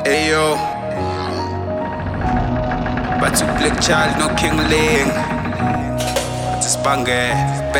Ayo, but you black child, no King Ling. But it's bange,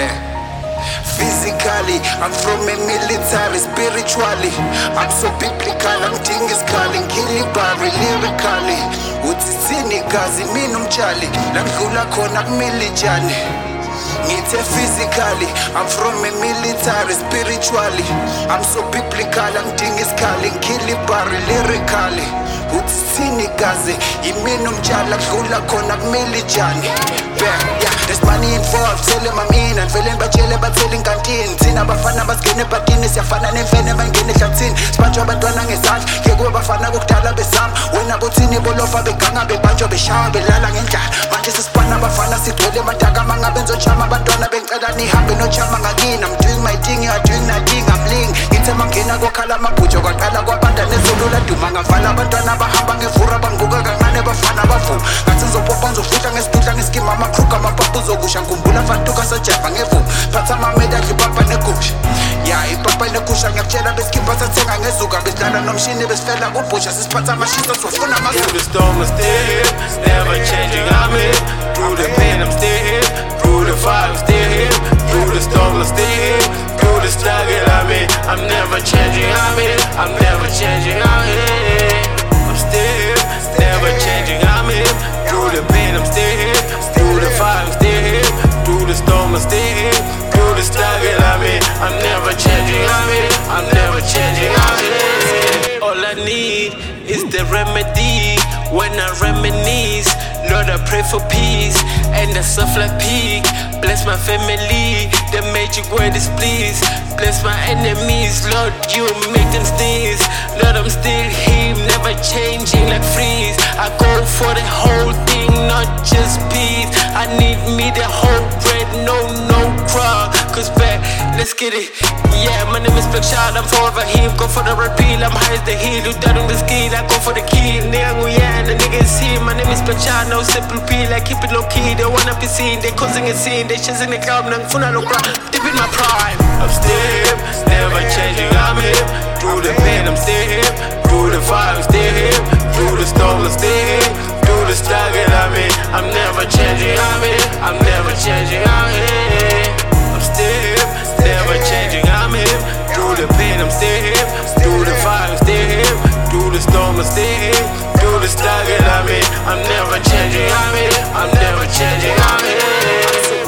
physically, I'm from a military, spiritually I'm so biblical, I'm dingiscally ngilibari lyrically uthithini gazi mina umtshali la ngidlula khona kumilijani ngithe physically, I'm from a military, spiritually I'm so biblical, I'm dingiscally ngilibari lyrically uthithini gazi imina umtshali la ngidlula khona kumilijani. Yeah, there's money involved, tell them I'm in and feeling bajele bathela inkantini thina abafana basingene ebhakini siyafana nemfene bangene ehlathini sibanjwa abantwana ngezandla ngekuba bafana kokudala bezama wena bothini bolofa beganga bebanjwa beshawa belala ngendlala manje sisibana abafana sigcwele emadaka mangabe nzochama abantwana bengicela nihambe nochama ngakini I'm doing my thing, you're doing nothing, I'm ling ngithe mangena kokhala amabhujo kwaqala kwabanda nezulu laduma ngavala abantwana bahamba ngevura banguka kancane bafana bavu ngathi ngizopopa ngizofutha ngesidudla ngesikima amakruka amapapu uzokusha ngikumbula fantuka sajava ngevumu phatha amamedali ipapa negusha ya ipapa negusha ngiyakutshela besikimba sathenga ngezuka besidlala nomshini besifela kubhusha sisiphatha amashisa sofuna Through the storm I'm still here, never changing, I'm here. Through the pain I'm still here, through the fire I'm still here. Through the storm I'm still here, through the struggle I'm in. I'm never changing, I'm here. I'm never changing, I'm here. I'm still here, never changing, I'm here. Through the pain I'm still here, through the fire I'm still here. Through the storm I'm still here, through the struggle I'm in. I'm never changing, I'm here. I'm never changing, I'm here. All I need is the remedy when I reminisce. Lord, I pray for peace and I suffer like peak. Bless my family, the magic word is please. Bless my enemies, Lord, you make them sneeze. Lord, I'm still him, never changing like freeze. I go for the whole thing, not just peace. I need me the whole bread, no crowd. Cause back, let's get it. Yeah, my name is Black Child, I'm forever him. Go for the repeal, I'm high as the hill. You dead on the skill, I go for the kill. Nigga, yeah, the nigga is here. My name is Black Child, no simple peel. I keep it low key, they wanna be seen. They causing a scene, they chasing the cloud. Nang funa no cry, deep in my prime. I'm still here, never changing, I'm here. Through the pain, I'm still here. Through the fire, I'm still here. Through the storm, I'm still here. Through the struggle, I'm in. I'm never changing, I'm here. I'm never changing, I'm here. I'm still here, never changing, I'm here. Through the pain, I'm still here. Through the fire, I'm still here. Through the storm, I'm still here. Through the struggle, I'm in. I'm never changing, I'm here. I'm never changing, I'm here.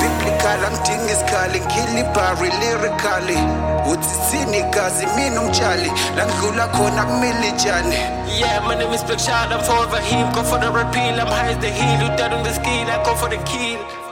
I'm dingiscally ngilibari lyrically uthithini gazi mina umtshali la ngidlula khona kumilijani. Yeah, my name is Black Child, I'm forever him. Go for the repeal, I'm high as the hill. You dead on the skill, I go for the kill.